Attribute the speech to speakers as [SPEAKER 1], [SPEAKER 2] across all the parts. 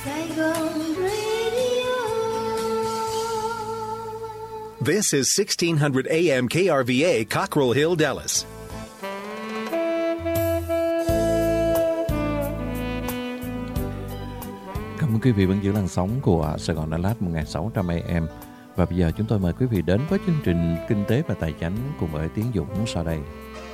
[SPEAKER 1] Saigon Radio.
[SPEAKER 2] This is 1600 AM KRVA, Cockrell Hill, Dallas.
[SPEAKER 3] Cảm ơn quý vị vẫn giữ làn sóng của Sài Gòn Đà Lạt 1600 AM. Và bây giờ chúng tôi mời quý vị đến với chương trình Kinh tế và Tài chánh cùng với Tiến Dũng sau đây.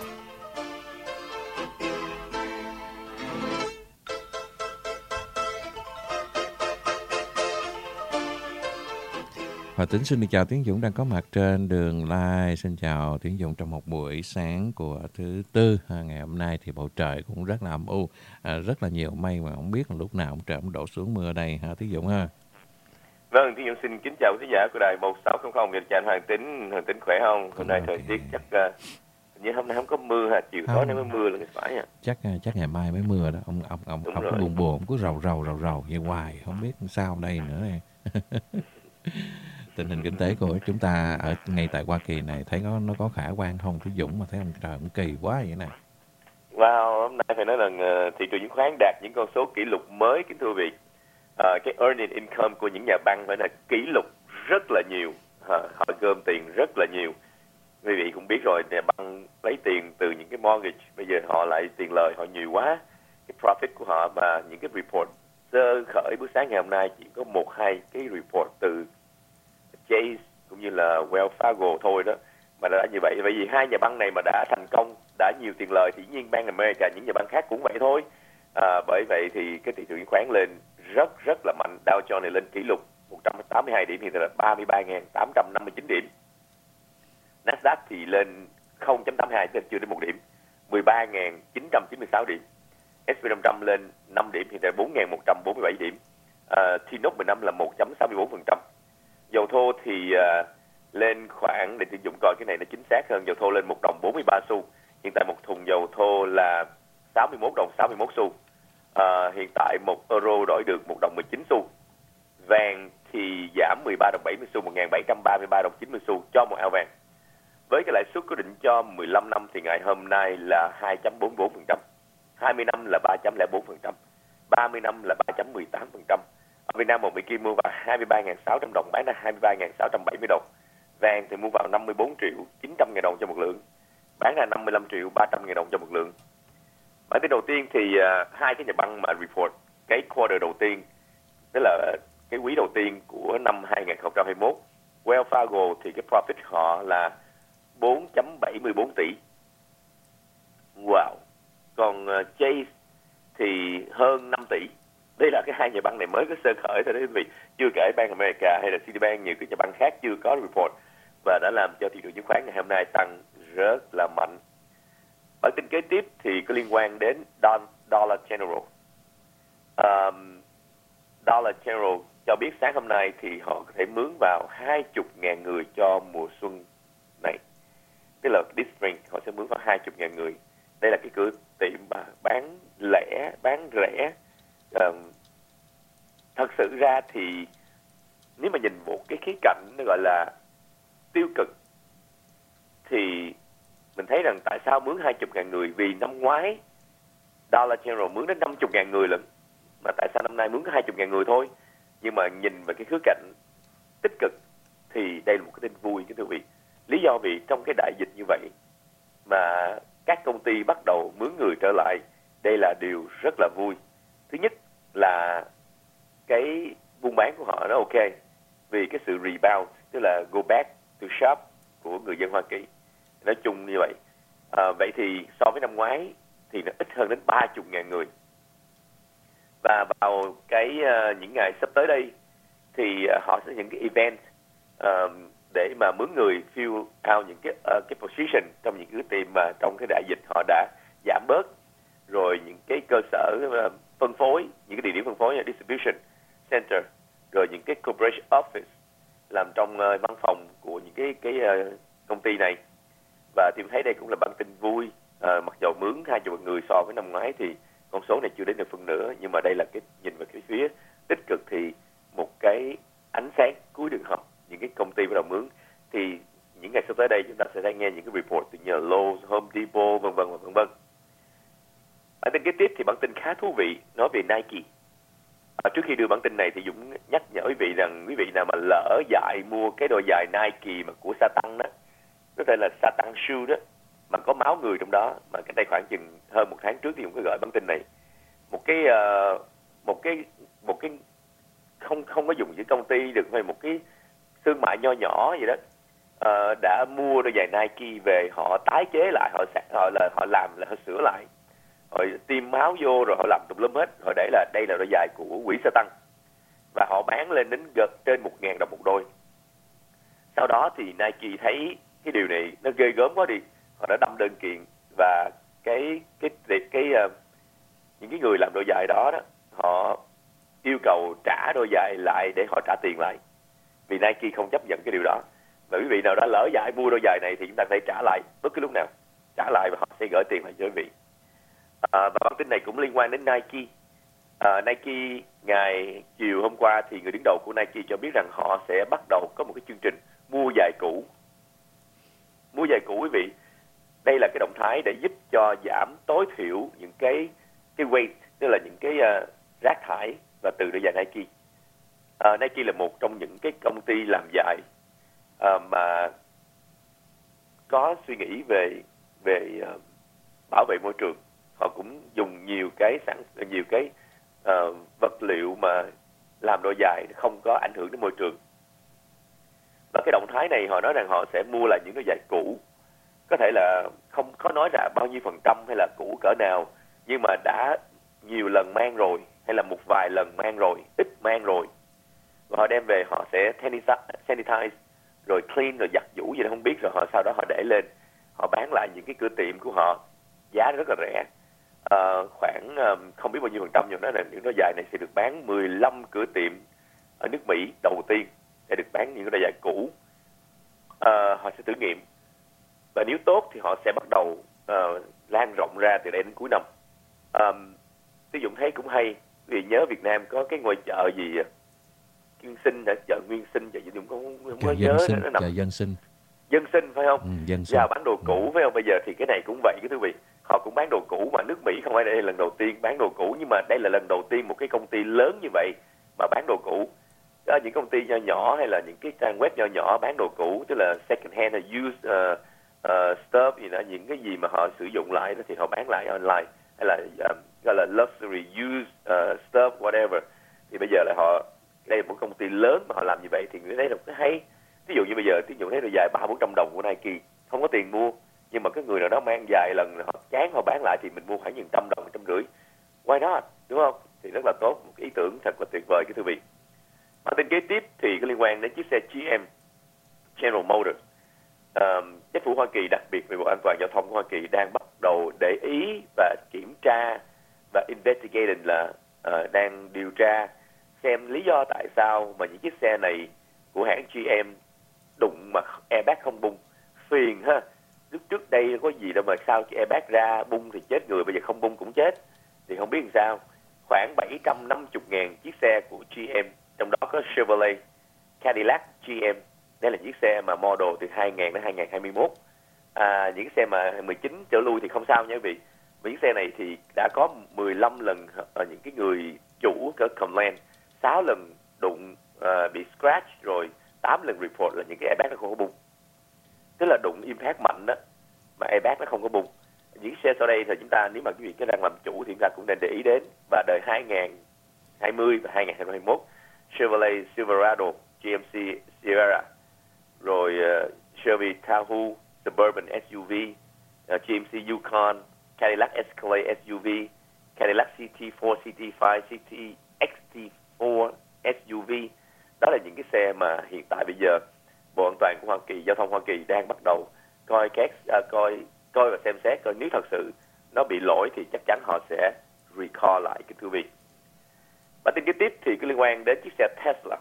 [SPEAKER 3] Và Tính xin được chào Tiến Dũng đang có mặt trên đường live. Xin chào Tiến Dũng trong một buổi sáng của thứ Tư. Ngày hôm nay thì bầu trời cũng rất là âm u, rất là nhiều mây mà không biết là lúc nào cũng trời cũng đổ xuống mưa đây ha Tiến Dũng ha.
[SPEAKER 4] Vâng, Tiến Dũng xin kính chào quý khán giả của đài 1600 Việt Chào Hoàng Tính khỏe không? Hôm nay thời tiết chắc như hôm nay không có mưa ha, chiều tối nay mới mưa là phải à.
[SPEAKER 3] Chắc ngày mai mới mưa đó. Ông có buồn ông cứ rầu vậy hoài, không biết sao đây nữa này. Tình hình kinh tế của chúng ta ở ngay tại Hoa Kỳ này thấy nó có khả quan không Tiến Dũng, mà thấy ông trời cũng kỳ quá vậy này.
[SPEAKER 4] Wow, hôm nay phải nói là thị trường chứng khoán đạt những con số kỷ lục mới kính thưa quý vị. Cái earning income của những nhà băng phải là kỷ lục rất là nhiều, họ gom tiền rất là nhiều. Quý vị cũng biết rồi, nhà băng lấy tiền từ những cái mortgage, bây giờ họ lại tiền lời họ nhiều quá, cái profit của họ và những cái report sơ khởi buổi sáng ngày hôm nay chỉ có 1-2 cái report từ Chase cũng như là Wells Fargo thôi đó mà đã như vậy. Bởi vì hai nhà băng này mà đã thành công, đã nhiều tiền lời thì dĩ nhiên Bank America những nhà băng khác cũng vậy thôi. Bởi vậy thì cái thị trường chứng khoán lên rất là mạnh. Dow Jones này lên kỷ lục 182 điểm, hiện tại là 33.859 điểm. Nasdaq thì lên 0.82, tức là chưa đến 1 điểm, 13.996 điểm. S&P 500 lên 5 điểm, hiện tại 4.147 điểm. T-Note 15 là 1.64%. Dầu thô thì lên khoảng, để sử dụng coi cái này nó chính xác hơn, dầu thô lên 1 đồng 43 xu. Hiện tại một thùng dầu thô là 61 đồng 61 xu. Hiện tại 1 euro đổi được 1 đồng 19 xu. Vàng thì giảm 13 đồng 70 xu, 1.733 đồng 90 xu cho 1 ounce vàng. Với cái lãi suất cố định cho 15 năm thì ngày hôm nay là 2.44%, 20 năm là 3.04%, 30 năm là 3.18%. Ở Việt Nam một Mỹ Kim mua vào 23.600 đồng, bán ra 23.670 đồng. Vàng thì mua vào 54 triệu 900 ngàn đồng cho một lượng, bán ra 55 triệu 300 ngàn đồng cho một lượng. Bản tin đầu tiên thì hai cái nhà băng mà report cái quarter đầu tiên, tức là cái quý đầu tiên của năm 2021. Wells Fargo thì cái profit họ là 4.74 tỷ. Wow. Còn Chase thì hơn 5 tỷ. Đây là cái hai nhà băng này mới có sơ khởi thôi đấy quý vị. Chưa kể Bank America hay là Citibank, nhiều cái nhà băng khác chưa có report và đã làm cho thị trường chứng khoán ngày hôm nay tăng rất là mạnh. Bản tin kế tiếp thì có liên quan đến Dollar General. Dollar General cho biết sáng hôm nay thì họ có thể mướn vào 20.000 người cho mùa xuân này. Tức là this spring họ sẽ mướn vào 20.000 người. Đây là cái cửa tiệm bán lẻ, bán rẻ. Thật sự ra thì nếu mà nhìn một cái khía cạnh nó gọi là tiêu cực thì mình thấy rằng tại sao mướn 20.000 người, vì năm ngoái Dollar General mướn đến 50.000 người lận, mà tại sao năm nay mướn có 20.000 người thôi. Nhưng mà nhìn về cái khía cạnh tích cực thì đây là một cái tin vui cái thưa quý vị. Lý do vì trong cái đại dịch như vậy mà các công ty bắt đầu mướn người trở lại, đây là điều rất là vui. Thứ nhất là cái buôn bán của họ nó ok, vì cái sự rebound, tức là go back to shop của người dân Hoa Kỳ nói chung như vậy. Vậy thì so với năm ngoái thì nó ít hơn đến 30.000 người. Và vào cái những ngày sắp tới đây thì họ sẽ những cái event để mà mướn người fill out những cái position trong những cái team mà trong cái đại dịch họ đã giảm bớt, rồi những cái cơ sở phân phối, những cái địa điểm phân phối như distribution center, rồi những cái corporate office làm trong văn phòng của những cái công ty này. Và tìm thấy đây cũng là bản tin vui. Mặc dù mướn 20 người so với năm ngoái thì con số này chưa đến được phân nửa, nhưng mà đây là cái nhìn về cái phía tích cực thì một cái ánh sáng cuối đường hầm. Những cái công ty bắt đầu mướn thì những ngày sắp tới đây chúng ta sẽ nghe những cái report từ như là Lowe's, Home Depot, vân vân. Bản tin kế tiếp thì bản tin khá thú vị nói về Nike. Trước khi đưa bản tin này thì Dũng nhắc nhở quý vị rằng quý vị nào mà lỡ dại mua cái đôi giày Nike mà của Satan đó, có thể là Satan shoe đó, mà có máu người trong đó, mà cách đây khoảng chừng hơn 1 tháng trước thì Dũng có gửi bản tin này. Một cái không có dùng chữ công ty được, hay một cái thương mại nho nhỏ vậy đó, đã mua đôi giày Nike về, họ tái chế lại, họ làm là họ sửa lại, họ tiêm máu vô rồi họ làm tùm lum hết, họ để là đây là đôi giày của quỷ Satan, và họ bán lên đến gần trên 1.000 đồng một đôi. Sau đó thì Nike thấy cái điều này nó ghê gớm quá đi, họ đã đâm đơn kiện, và những cái người làm đôi giày đó họ yêu cầu trả đôi giày lại để họ trả tiền lại, vì Nike không chấp nhận cái điều đó. Và quý vị nào đã lỡ dại mua đôi giày này thì chúng ta phải trả lại bất cứ lúc nào, trả lại và họ sẽ gửi tiền lại cho quý vị. Và bản tin này cũng liên quan đến Nike. Nike ngày chiều hôm qua thì người đứng đầu của Nike cho biết rằng họ sẽ bắt đầu có một cái chương trình mua giày cũ. Mua giày cũ quý vị, đây là cái động thái để giúp cho giảm tối thiểu những cái waste, tức là những cái rác thải và từ đôi giày Nike. Nike là một trong những cái công ty làm giày mà có suy nghĩ về bảo vệ môi trường. Họ cũng dùng nhiều cái vật liệu mà làm đôi giày không có ảnh hưởng đến môi trường. Và cái động thái này họ nói rằng họ sẽ mua lại những đôi giày cũ, có thể là không có nói ra bao nhiêu phần trăm hay là cũ cỡ nào, nhưng mà đã nhiều lần mang rồi, hay là một vài lần mang rồi, ít mang rồi, và họ đem về, họ sẽ sanitize rồi clean rồi giặt giũ gì đó không biết, rồi sau đó họ để lên, họ bán lại những cái cửa tiệm của họ giá rất là rẻ, khoảng không biết bao nhiêu phần trăm, nhưng đó là những đôi giày này sẽ được bán 15 cửa tiệm ở nước Mỹ đầu tiên để được bán những đôi giày cũ. Họ sẽ thử nghiệm, và nếu tốt thì họ sẽ bắt đầu lan rộng ra từ đây đến cuối năm. Tôi Dũng thấy cũng hay, vì nhớ Việt Nam có cái ngôi chợ gì Nguyên Sinh, chợ Nguyên Sinh, chợ gì Dũng không có nhớ, nó nằm
[SPEAKER 3] chợ Dân Sinh.
[SPEAKER 4] Dân Sinh phải không?
[SPEAKER 3] Dân Sinh.
[SPEAKER 4] Vào bán đồ cũ phải không? Bây giờ thì cái này cũng vậy, cái thưa quý vị, họ cũng bán đồ cũ, mà nước Mỹ không phải đây là lần đầu tiên bán đồ cũ, nhưng mà đây là lần đầu tiên một cái công ty lớn như vậy mà bán đồ cũ. Những công ty nho nhỏ hay là những cái trang web nho nhỏ bán đồ cũ, tức là second hand hay used stuff gì đó, những cái gì mà họ sử dụng lại đó thì họ bán lại online, hay là gọi là luxury used stuff whatever. Thì bây giờ là đây là một công ty lớn mà họ làm như vậy, thì người thấy là cái hay. Ví dụ như bây giờ ví dụ thấy đôi giày 300-400 đồng của Nike không có tiền mua, nhưng mà cái người nào đó mang vài lần họ chán họ bán lại thì mình mua khoảng 100 đồng, 150. Why not, đúng không? Thì rất là tốt, một cái ý tưởng thật là tuyệt vời cái thưa vị. Bản tin kế tiếp thì có liên quan đến chiếc xe GM, General Motors. Chính phủ Hoa Kỳ, đặc biệt về Bộ An toàn Giao thông của Hoa Kỳ đang bắt đầu để ý và kiểm tra và investigating, là đang điều tra xem lý do tại sao mà những chiếc xe này của hãng GM đụng mà airbag không bung. Phiền ha, lúc trước đây có gì đâu mà sao cái airbag ra bung thì chết người, bây giờ không bung cũng chết, thì không biết làm sao. Khoảng 750.000 chiếc xe của GM, trong đó có Chevrolet, Cadillac GM. Đây là chiếc xe mà model từ 2000 đến 2021. Những cái xe mà 19 trở lui thì không sao nha quý vị. Với chiếc xe này thì đã có 15 lần những cái người chủ có complain, 6 lần đụng bị scratch, rồi 8 lần report là những cái airbag nó không có bung. Tức là đụng impact mạnh đó mà airbag nó không có bung. Những xe sau đây thì chúng ta, nếu mà quý vị đang làm chủ thì chúng ta cũng nên để ý đến. Và đời 2020 và 2021, Chevrolet Silverado, GMC Sierra, rồi Chevy Tahoe Suburban SUV, GMC Yukon, Cadillac Escalade SUV, Cadillac CT4, CT5, CT XT4 SUV. Đó là những cái xe mà hiện tại bây giờ Bộ An toàn của Hoa Kỳ, Giao thông Hoa Kỳ đang bắt đầu coi và xem xét, coi nếu thật sự nó bị lỗi thì chắc chắn họ sẽ recall lại cái thưa vị. Bản tin kế tiếp thì có liên quan đến chiếc xe Tesla.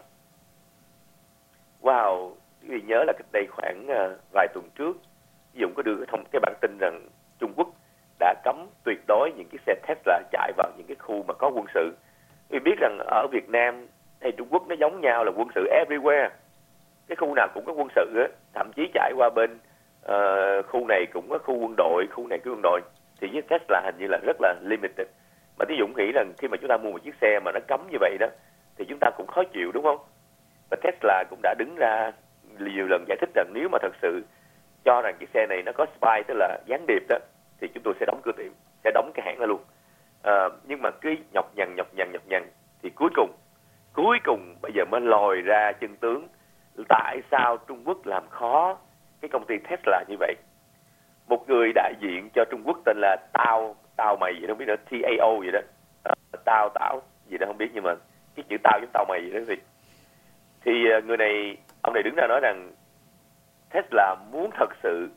[SPEAKER 4] Wow, quý vị nhớ là cách đây khoảng vài tuần trước, Dũng có đưa cái bản tin rằng Trung Quốc đã cấm tuyệt đối những cái xe Tesla chạy vào những cái khu mà có quân sự. Quý vị biết rằng ở Việt Nam hay Trung Quốc nó giống nhau là quân sự everywhere. Cái khu nào cũng có quân sự á, thậm chí chạy qua bên khu này cũng có khu quân đội, khu này có quân đội. Thì với Tesla hình như là rất là limited. Mà Tiến Dũng nghĩ rằng khi mà chúng ta mua một chiếc xe mà nó cấm như vậy đó thì chúng ta cũng khó chịu, đúng không? Và Tesla cũng đã đứng ra nhiều lần giải thích rằng nếu mà thật sự cho rằng chiếc xe này nó có spy, tức là gián điệp đó, thì chúng tôi sẽ đóng cửa tiệm, sẽ đóng cái hãng đó luôn. Nhưng mà cứ nhọc nhằn thì cuối cùng bây giờ mới lòi ra chân tướng tại sao Trung Quốc làm khó cái công ty Tesla như vậy. Một người đại diện cho Trung Quốc tên là Tao mày gì đó không biết nữa, TAO gì đó, Tao gì đó không biết, nhưng mà cái chữ tao với tao mày gì đó thì người này, ông này đứng ra nói rằng Tesla muốn thật sự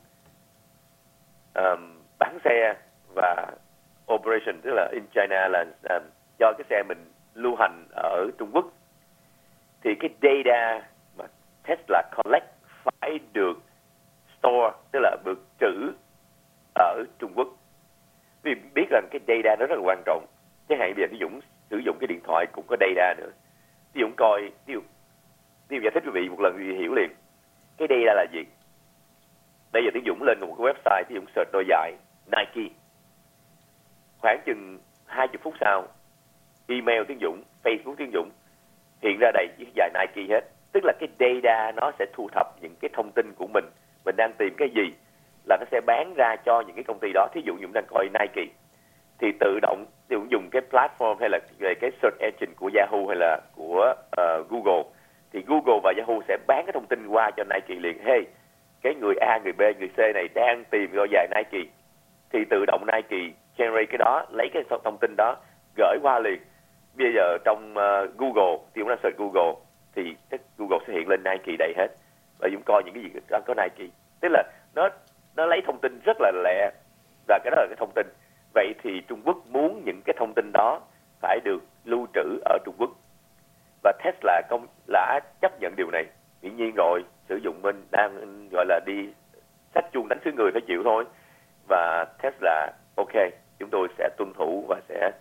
[SPEAKER 4] bán xe và operation, tức là in China, là cho cái xe mình lưu hành ở Trung Quốc, thì cái data mà Tesla collect phải được store, tức là được trữ ở Trung Quốc. Vì biết rằng cái data nó rất là quan trọng. Chẳng hạn bây giờ Tiến Dũng sử dụng cái điện thoại cũng có data nữa. Tiến Dũng coi, Tiến Dũng giải thích quý vị một lần thì hiểu liền. Cái data là gì? Bây giờ Tiến Dũng lên một cái website, Tiến Dũng search đôi giày Nike. Khoảng chừng 20 phút sau, email Tiến Dũng, Facebook Tiến Dũng hiện ra đầy chiếc giày Nike hết. Tức là cái data nó sẽ thu thập những cái thông tin của mình đang tìm cái gì là nó sẽ bán ra cho những cái công ty đó. Thí dụ như mình đang coi Nike thì tự động dùng cái platform hay là về cái search engine của Yahoo hay là của Google, thì Google và Yahoo sẽ bán cái thông tin qua cho Nike liền. Hey, cái người A, người B, người C này đang tìm đôi giày Nike, thì tự động Nike generate cái đó, lấy cái thông tin đó gửi qua liền. Bây giờ trong Google, thì chúng ta search Google thì Google sẽ hiện lên Nike đầy hết, và chúng coi những cái gì đang có Nike. Tức là nó lấy thông tin rất là lẹ, và cái đó là cái thông tin. Vậy thì Trung Quốc muốn những cái thông tin đó phải được lưu trữ ở Trung Quốc, và Tesla đã chấp nhận điều này. Dĩ nhiên rồi, sử dụng mình đang gọi là đi sách chuông đánh xứ người phải chịu thôi. Và Tesla, ok, chúng tôi sẽ tuân thủ và sẽ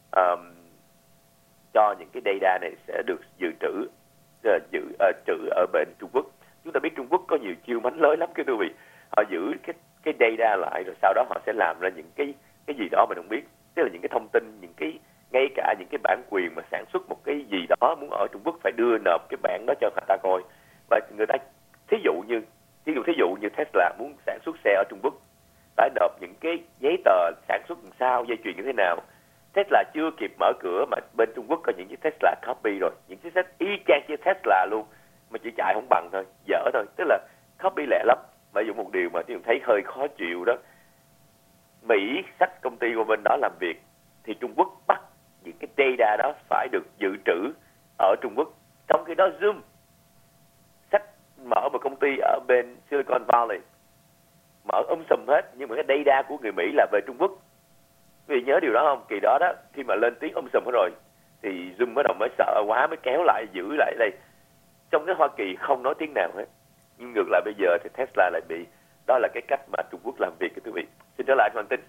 [SPEAKER 4] cho những cái data này sẽ được dự trữ ở bên Trung Quốc. Chúng ta biết Trung Quốc có nhiều chiêu mánh lới lắm cái quý vị. Họ giữ cái data lại, rồi sau đó họ sẽ làm ra những cái gì đó mình không biết. Tức là những cái thông tin, ngay cả những cái bản quyền mà sản xuất một cái gì đó muốn ở Trung Quốc phải đưa nộp cái bản đó cho người ta coi. Và người ta thí dụ như Tesla muốn sản xuất xe ở Trung Quốc, phải nộp những cái giấy tờ sản xuất làm sao, dây chuyền như thế nào. Tesla chưa kịp mở cửa mà bên Trung Quốc có những chiếc Tesla copy rồi, những chiếc y chang chiếc Tesla luôn, mà chỉ chạy không bằng thôi, dở thôi. Tức là copy lẹ lắm. Mà dùng một điều mà tôi thấy hơi khó chịu đó, Mỹ xách công ty của bên đó làm việc, thì Trung Quốc bắt những cái data đó phải được dự trữ ở Trung Quốc. Trong khi đó Zoom xách mở một công ty ở bên Silicon Valley, mở sùm hết, nhưng mà cái data của người Mỹ là về Trung Quốc. Vì nhớ điều đó không? Kỳ đó đó, khi mà lên tiếng sùm hết rồi, thì Zoom bắt đầu mới sợ quá, mới kéo lại, giữ lại đây. Trong cái Hoa Kỳ không nói tiếng nào hết. Nhưng ngược lại bây giờ thì Tesla lại bị, đó là cái cách mà Trung Quốc làm việc, cái quý vị. Xin trở lại anh Hoàng Tín.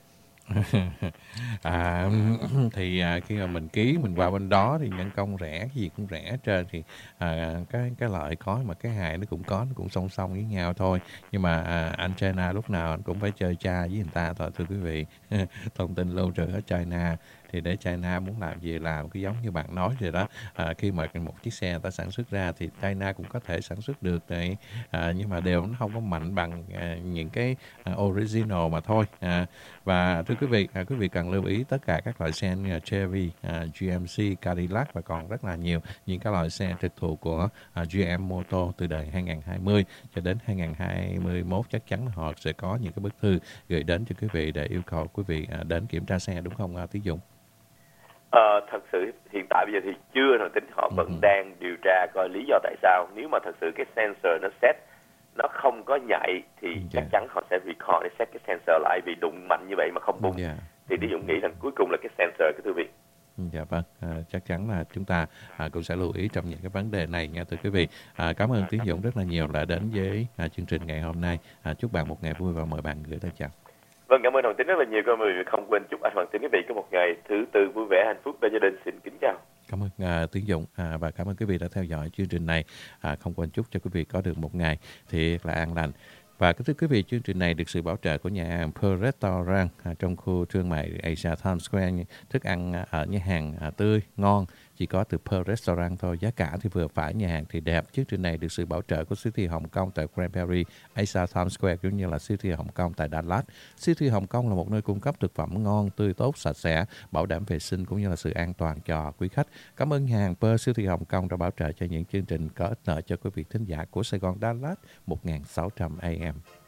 [SPEAKER 3] Thì khi mà mình ký, mình qua bên đó thì nhân công rẻ, cái gì cũng rẻ hết trơn, thì cái lợi có mà cái hại nó cũng song song với nhau thôi. Nhưng mà anh China lúc nào anh cũng phải chơi cha với người ta thôi, thưa quý vị. Thông tin lưu trữ ở China, thì để China muốn làm gì làm, cứ giống như bạn nói rồi đó. Khi mà một chiếc xe ta sản xuất ra thì China cũng có thể sản xuất được này, nhưng mà đều nó không có mạnh bằng những cái original mà thôi. Và thưa quý vị cần lưu ý tất cả các loại xe như Chevy, GMC, Cadillac và còn rất là nhiều những cái loại xe trực thuộc của GM Motor từ đời 2020 cho đến 2021. Chắc chắn là họ sẽ có những cái bức thư gửi đến cho quý vị để yêu cầu quý vị đến kiểm tra xe, đúng không Tiến Dũng?
[SPEAKER 4] Thật sự hiện tại bây giờ thì chưa thằng tính, họ vẫn đang điều tra coi lý do tại sao. Nếu mà thật sự cái sensor nó set nó không có nhạy thì chắc chắn họ sẽ recall để set cái sensor lại, vì đụng mạnh như vậy mà không bung. Thì Tiến Dũng nghĩ rằng cuối cùng là cái sensor, cái thưa vị.
[SPEAKER 3] Dạ vâng, chắc chắn là chúng ta cũng sẽ lưu ý trong những cái vấn đề này nha thưa quý vị. Cảm ơn Tiến Dũng rất là nhiều đã đến với chương trình ngày hôm nay. Chúc bạn một ngày vui và mời bạn gửi lời chào.
[SPEAKER 4] Vâng, cảm ơn Hoàng Tín rất là nhiều. Cảm ơn, không quên chúc anh Hoàng Tín quý vị có một ngày thứ tư vui vẻ, hạnh phúc bên gia đình. Xin kính chào.
[SPEAKER 3] Cảm ơn Tiến Dũng và cảm ơn quý vị đã theo dõi chương trình này. Không quên chúc cho quý vị có được một ngày thiệt là an lành. Và kính thưa quý vị, chương trình này được sự bảo trợ của nhà hàng Pearl Restaurant trong khu thương mại Asia Times Square. Thức ăn ở nhà hàng tươi, ngon, chỉ có từ Pearl Restaurant thôi. Giá cả thì vừa phải, nhà hàng thì đẹp. Chương trình này được sự bảo trợ của City Hồng Kông tại Grand Prairie, Asia Times Square cũng như là City Hồng Kông tại Dallas. City Hồng Kông là một nơi cung cấp thực phẩm ngon, tươi tốt, sạch sẽ, bảo đảm vệ sinh cũng như là sự an toàn cho quý khách. Cảm ơn nhà hàng Pearl City Hồng Kông đã bảo trợ cho những chương trình có ích lợi cho quý vị thính giả của Sài Gòn Dallas 1600 AM.